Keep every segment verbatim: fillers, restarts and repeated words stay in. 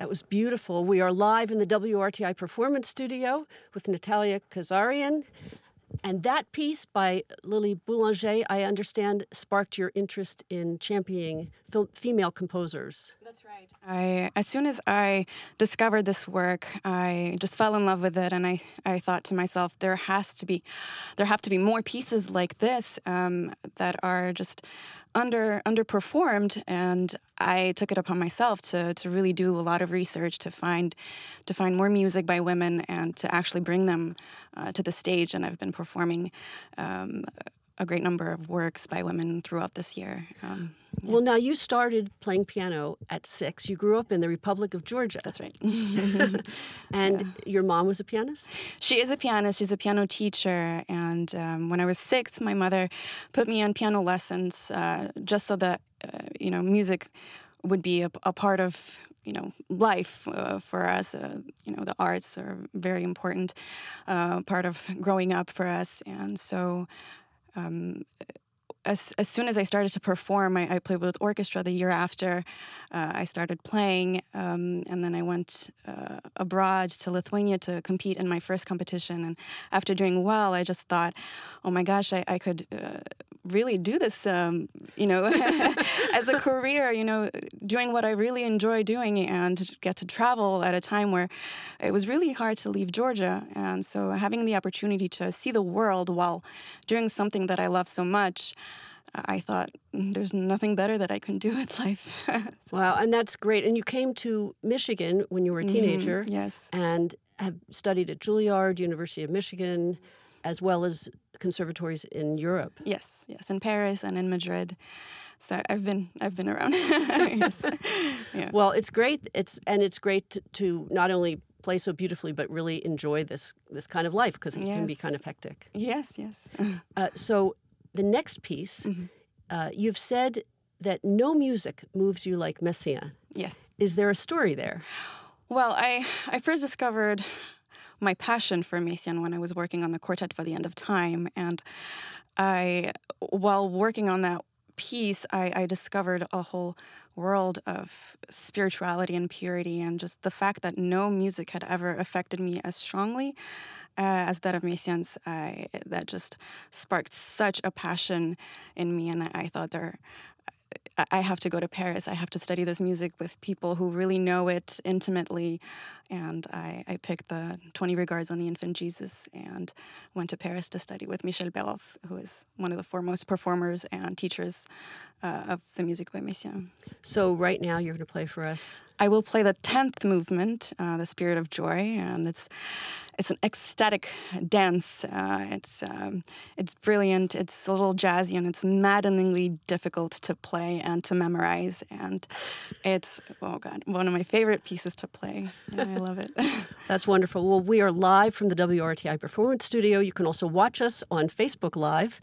That was beautiful. We are live in the W R T I Performance Studio with Natalia Kazarian. And that piece by Lily Boulanger, I understand, sparked your interest in championing fil- female composers. That's right. I, as soon as I discovered this work, I just fell in love with it, and I, I thought to myself, there has to be, there have to be more pieces like this um, that are just under underperformed, and I took it upon myself to to really do a lot of research to find to find more music by women and to actually bring them uh, to the stage. And I've been performing um, a great number of works by women throughout this year. Um, yeah. Well, now you started playing piano at six. You grew up in the Republic of Georgia. That's right. And yeah. Your mom was a pianist? She is a pianist. She's a piano teacher. And um, when I was six, my mother put me on piano lessons uh, just so that, uh, you know, music would be a, a part of, you know, life uh, for us. Uh, you know, the arts are very important uh, part of growing up for us. And so um, as as soon as I started to perform, I, I played with orchestra the year after uh, I started playing, um, and then I went uh, abroad to Lithuania to compete in my first competition. And after doing well, I just thought, oh my gosh, I, I could uh, really do this, um, you know, as a career, you know, doing what I really enjoy doing and get to travel at a time where it was really hard to leave Georgia. And so having the opportunity to see the world while doing something that I love so much, I thought there's nothing better that I can do with life. So. Wow, and that's great. And you came to Michigan when you were a teenager. Mm-hmm, yes. And have studied at Juilliard, University of Michigan, as well as conservatories in Europe. Yes, yes, in Paris and in Madrid. So I've been I've been around. Yes. Yeah. Well, it's great. It's and it's great to, to not only play so beautifully, but really enjoy this this kind of life, because it yes. can be kind of hectic. Yes, yes. Uh, so the next piece, mm-hmm. uh, you've said that no music moves you like Messiaen. Yes. Is there a story there? Well, I, I first discovered my passion for Messiaen when I was working on the Quartet for the End of Time. And I, while working on that piece, I, I discovered a whole world of spirituality and purity, and just the fact that no music had ever affected me as strongly uh, as that of Messiaen's. I, that just sparked such a passion in me, and I, I thought there... I have to go to Paris. I have to study this music with people who really know it intimately. And I, I picked the twenty Regards on the Infant Jesus and went to Paris to study with Michel Béroff, who is one of the foremost performers and teachers uh, of the music by Messiaen. So right now you're going to play for us? I will play the tenth movement, uh, The Spirit of Joy, and it's it's an ecstatic dance. Uh, it's um, it's brilliant. It's a little jazzy, and it's maddeningly difficult to play and to memorize. And it's oh god, one of my favorite pieces to play. And I love it. That's wonderful. Well, we are live from the W R T I Performance Studio. You can also watch us on Facebook Live.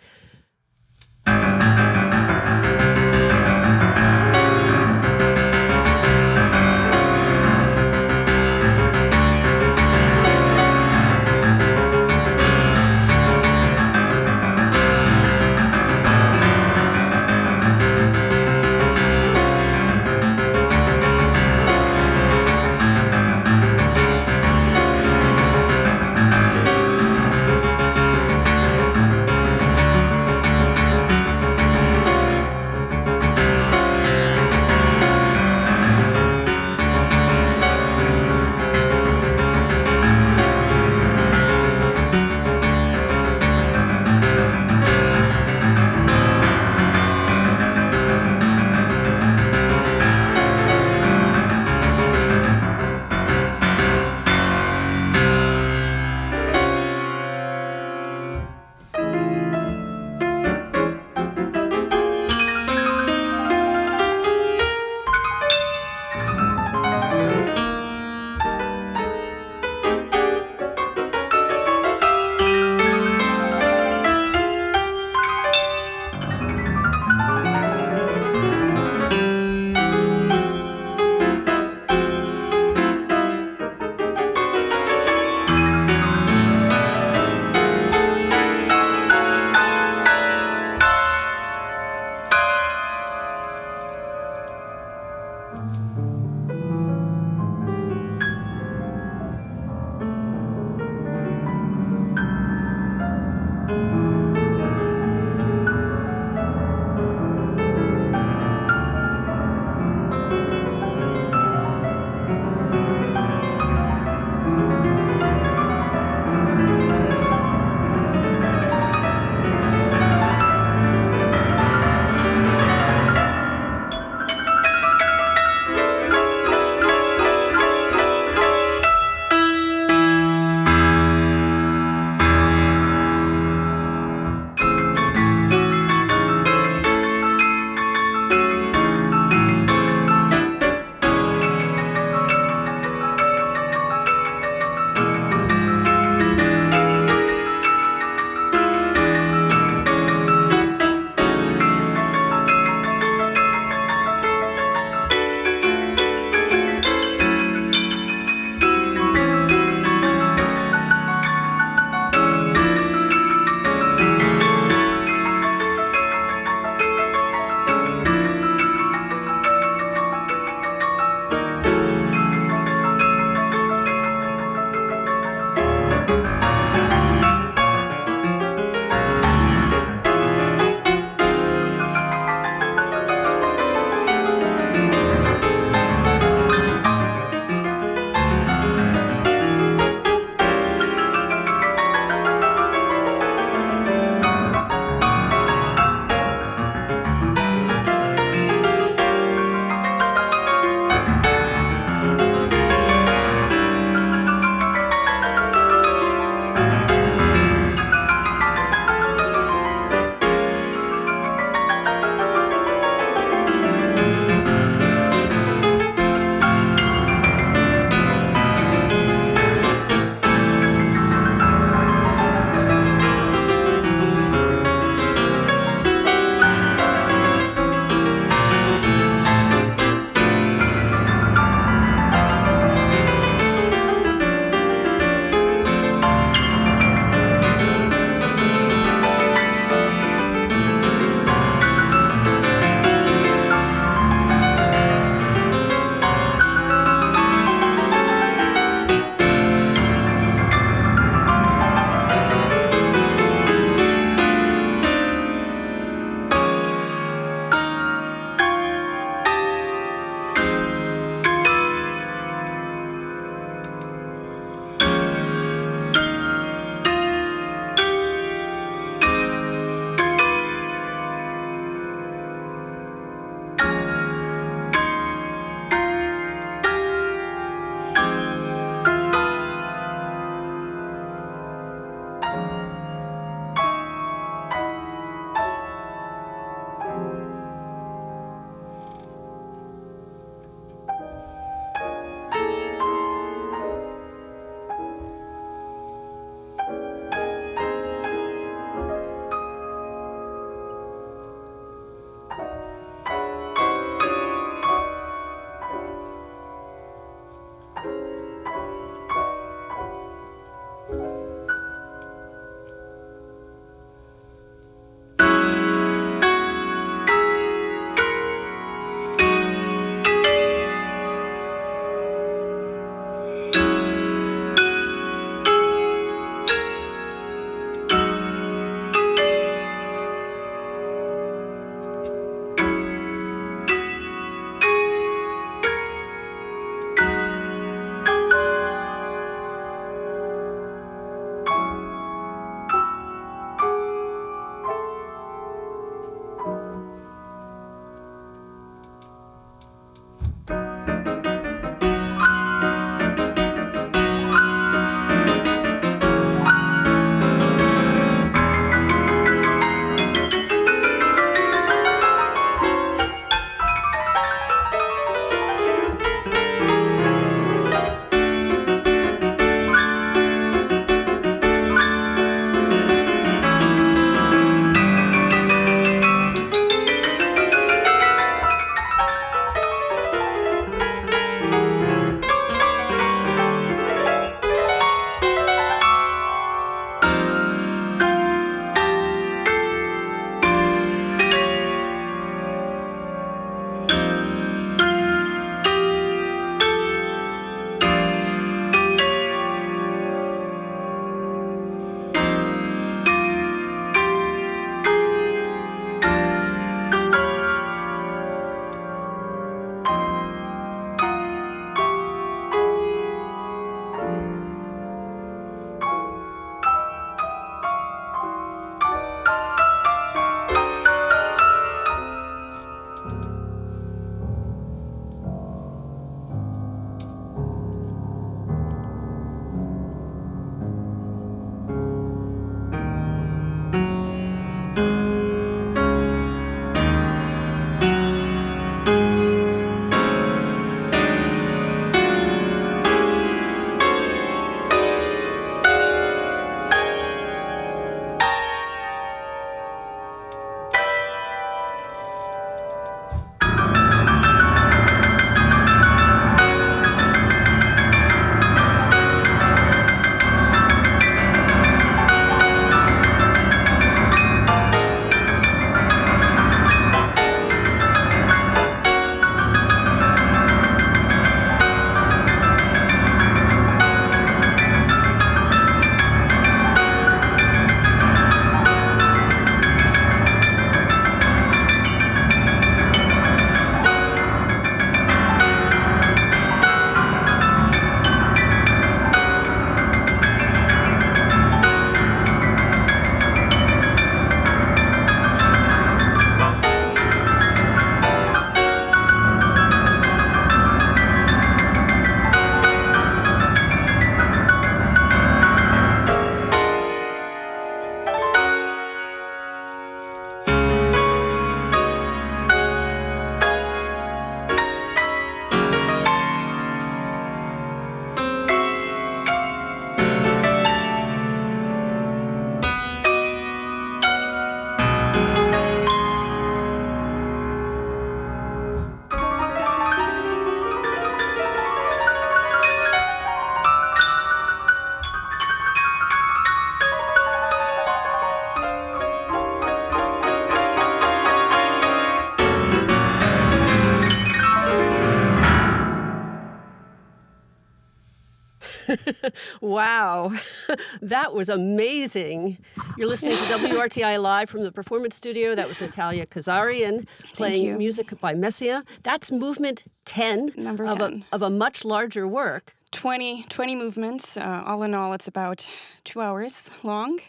Wow, that was amazing. You're listening to W R T I Live from the Performance Studio. That was Natalia Kazarian playing you. music by Messiaen. That's movement ten, Number of, ten. A, of a much larger work. twenty, twenty movements. Uh, all in all, it's about two hours long.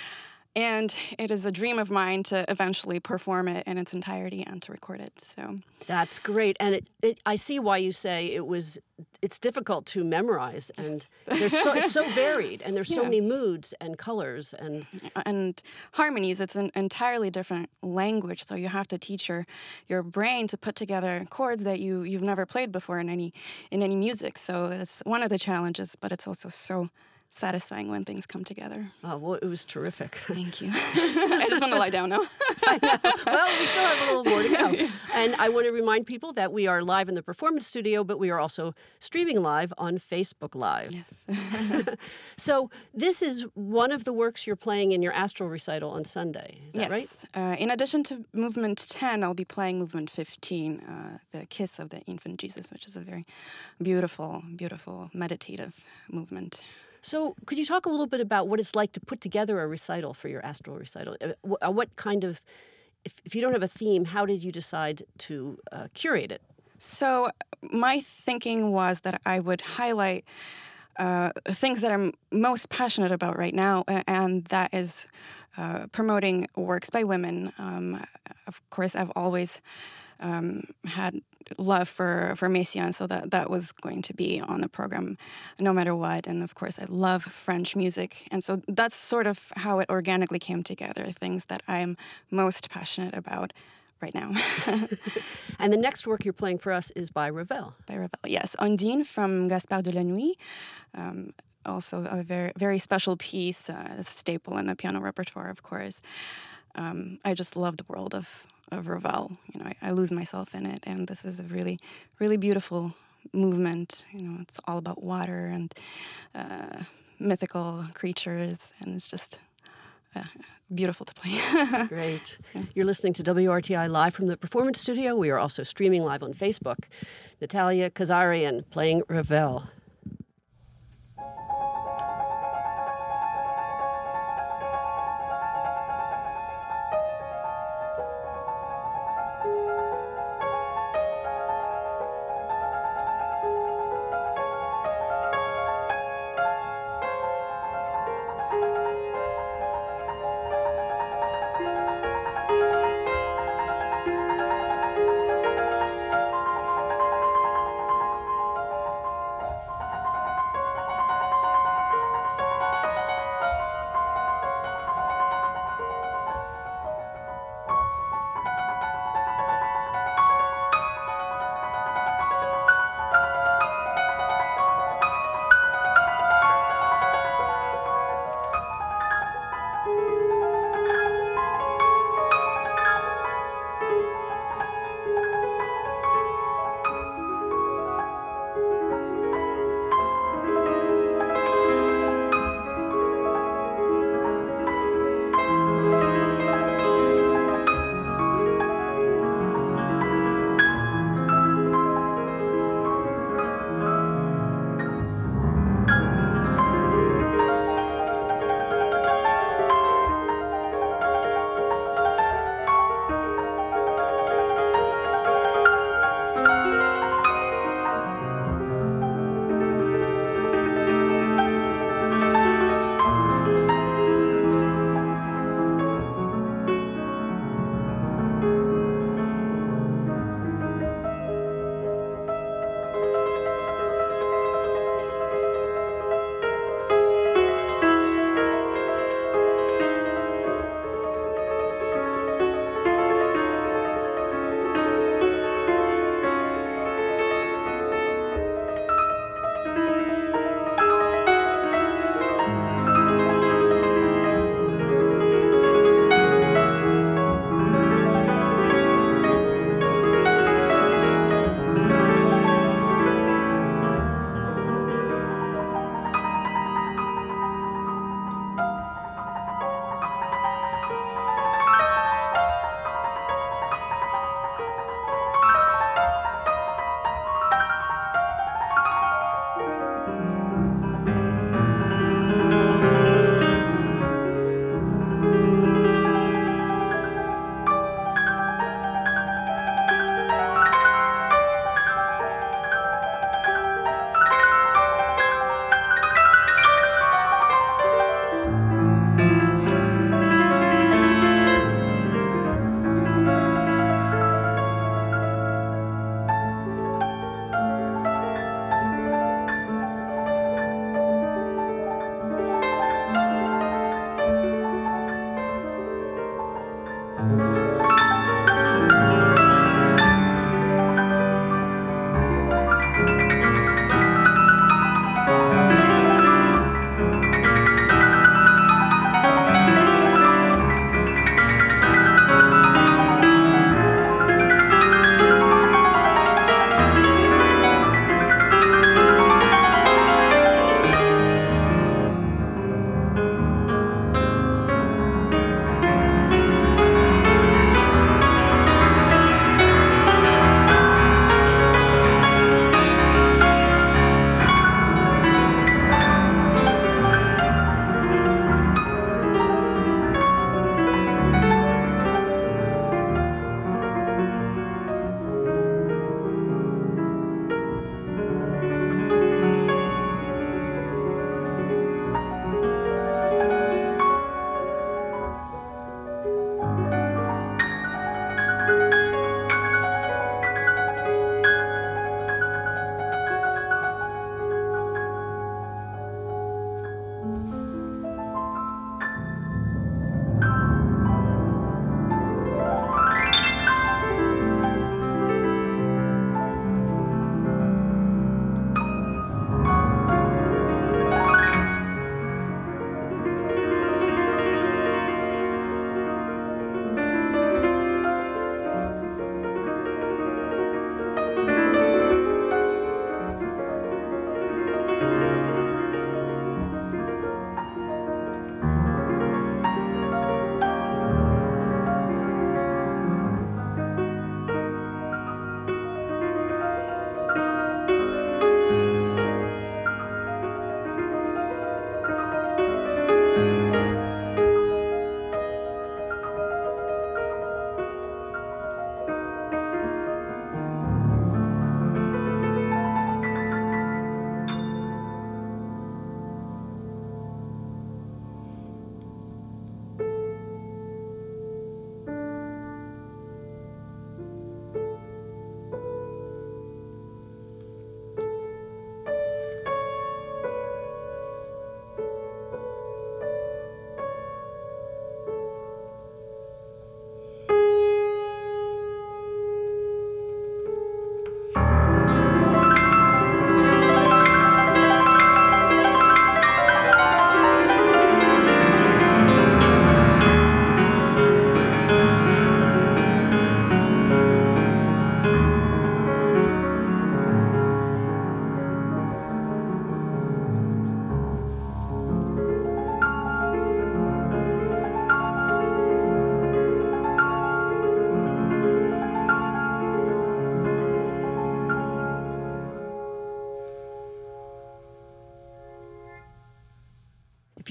And it is a dream of mine to eventually perform it in its entirety and to record it. So That's great. And it, it, I see why you say it was, it's difficult to memorize. And there's so, it's so varied. And there's so Yeah. many moods and colors. And and harmonies, it's an entirely different language. So you have to teach your, your brain to put together chords that you, you've never played before in any in any music. So it's one of the challenges, but it's also so satisfying when things come together. oh, well, it was terrific. Thank you. I just want to lie down now. I know. Well, we still have a little more to go. And I want to remind people that we are live in the Performance Studio, but we are also streaming live on Facebook Live. Yes. So this is one of the works you're playing in your Astral recital on Sunday. Is that right? Yes. Uh, in addition to movement ten, I'll be playing movement fifteen, uh, the Kiss of the Infant Jesus, which is a very beautiful, beautiful meditative movement. So could you talk a little bit about what it's like to put together a recital for your Astral recital? Uh, wh- uh, What kind of, if, if you don't have a theme, how did you decide to uh, curate it? So my thinking was that I would highlight uh, things that I'm most passionate about right now, a- and that is uh, promoting works by women. Um, of course, I've always um, had love for, for Messiaen, so that, that was going to be on the program no matter what. And of course, I love French music. And so that's sort of how it organically came together, things that I'm most passionate about right now. And the next work you're playing for us is by Ravel. By Ravel, yes. Ondine from Gaspard de la Nuit. Um, also a very, very special piece, uh, a staple in the piano repertoire, of course. Um, I just love the world of, of Ravel. You know, I, I lose myself in it, and this is a really, really beautiful movement. You know, it's all about water and uh, mythical creatures, and it's just uh, beautiful to play. Great. You're listening to W R T I Live from the Performance Studio. We are also streaming live on Facebook. Natalia Kazarian playing Ravel.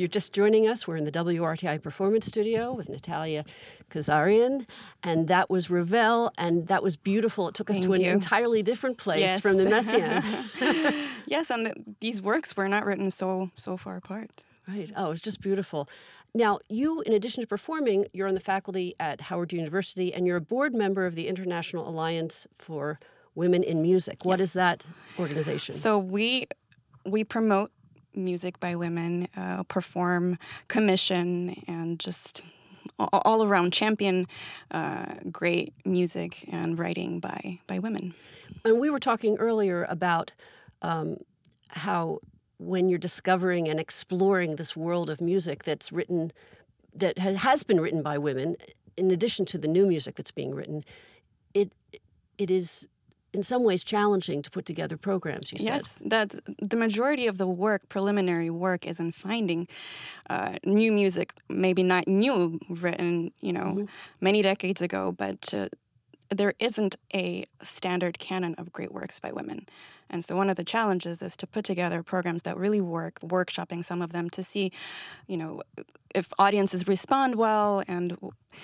you're just joining us, we're in the W R T I Performance Studio with Natalia Kazarian, and that was Ravel, and that was beautiful. It took us Thank to an you. entirely different place Yes. from the Messiaen. Yes, and the, these works were not written so so far apart. Right. Oh, it was just beautiful. Now, you, in addition to performing, you're on the faculty at Howard University, and you're a board member of the International Alliance for Women in Music. What Yes. is that organization? So we we promote music by women, uh, perform, commission, and just all, all around champion uh, great music and writing by by women. And we were talking earlier about um, how when you're discovering and exploring this world of music that's written, that has been written by women, in addition to the new music that's being written, it it is in some ways challenging to put together programs, you said. Yes, that the majority of the work, preliminary work, is in finding uh, new music, maybe not new, written, you know, mm-hmm. many decades ago, but uh, there isn't a standard canon of great works by women. And so one of the challenges is to put together programs that really work, workshopping some of them to see, you know, if audiences respond well, and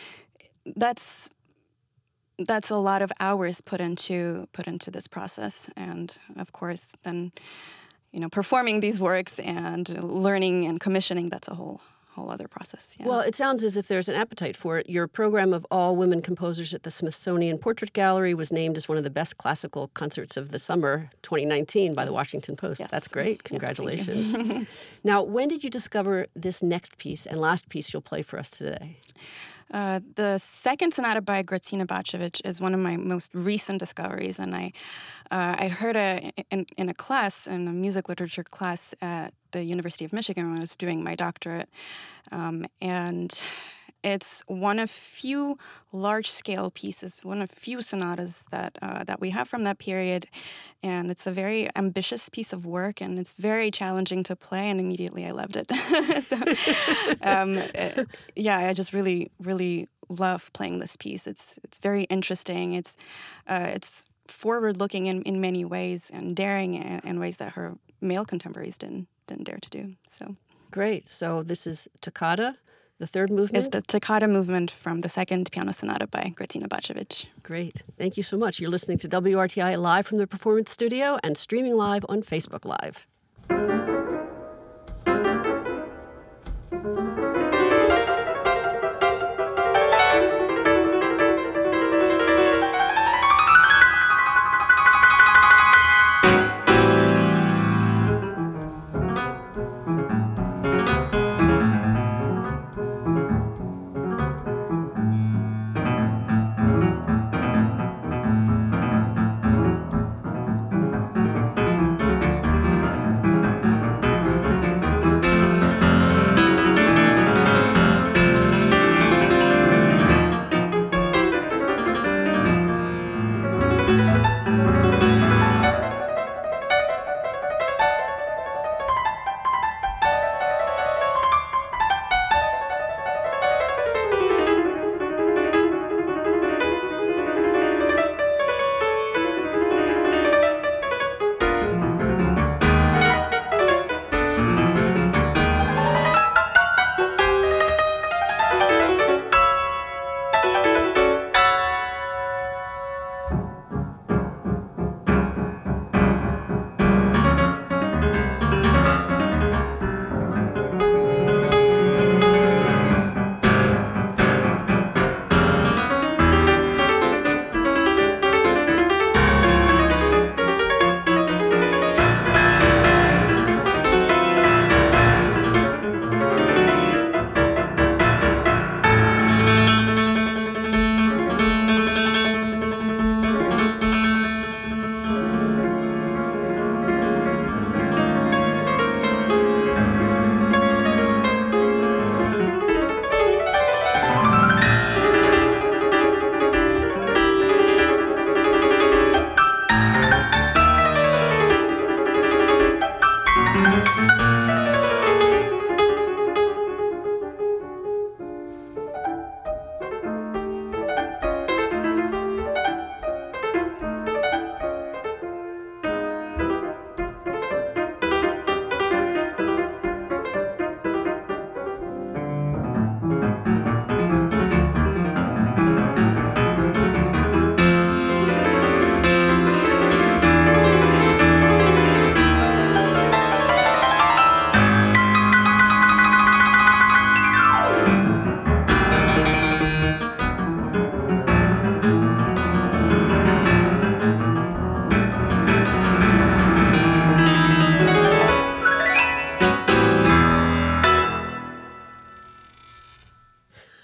that's that's a lot of hours put into put into this process. And of course, then, you know, performing these works and learning and commissioning, that's a whole whole other process. Yeah. Well, it sounds as if there's an appetite for it. Your program of all women composers at the Smithsonian Portrait Gallery was named as one of the best classical concerts of the summer twenty nineteen by the Washington Post. Yes. That's great. Congratulations. Yeah, Now, when did you discover this next piece and last piece you'll play for us today? Uh, the second sonata by Grażyna Bacewicz is one of my most recent discoveries, and I uh, I heard a in, in a class, in a music literature class at the University of Michigan when I was doing my doctorate, um, and it's one of few large-scale pieces, one of few sonatas that uh, that we have from that period, and it's a very ambitious piece of work, and it's very challenging to play, and immediately I loved it. so, um, uh, yeah, I just really, really love playing this piece. It's it's very interesting. It's uh, it's forward-looking in, in many ways, and daring in, in ways that her male contemporaries didn't didn't dare to do. So great. So this is Toccata. The third movement? Is the Toccata movement from the second piano sonata by Grażyna Bacewicz. Great. Thank you so much. You're listening to W R T I live from the Performance Studio and streaming live on Facebook Live.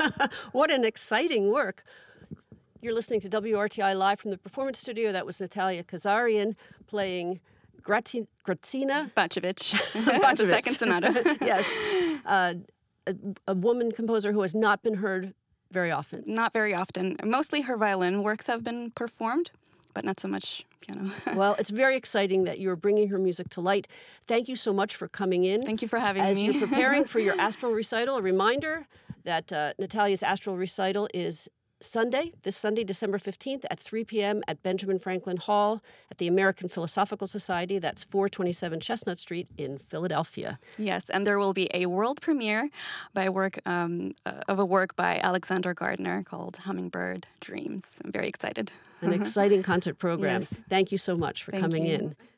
What an exciting work. You're listening to W R T I live from the Performance Studio. That was Natalia Kazarian playing Grazi- Grazina Bacevich, Bacevich. the second sonata. Yes, uh, a, a woman composer who has not been heard very often. Not very often. Mostly her violin works have been performed, but not so much piano. Well, it's very exciting that you're bringing her music to light. Thank you so much for coming in. Thank you for having As me. you're preparing for your astral recital, a reminder that uh, Natalia's astral recital is Sunday, this Sunday, December fifteenth at three p.m. at Benjamin Franklin Hall at the American Philosophical Society. That's four twenty-seven Chestnut Street in Philadelphia. Yes, and there will be a world premiere by a work um, uh, of a work by Alexander Gardner called Hummingbird Dreams. I'm very excited. An exciting concert program. Yes. Thank you so much for Thank coming you. in.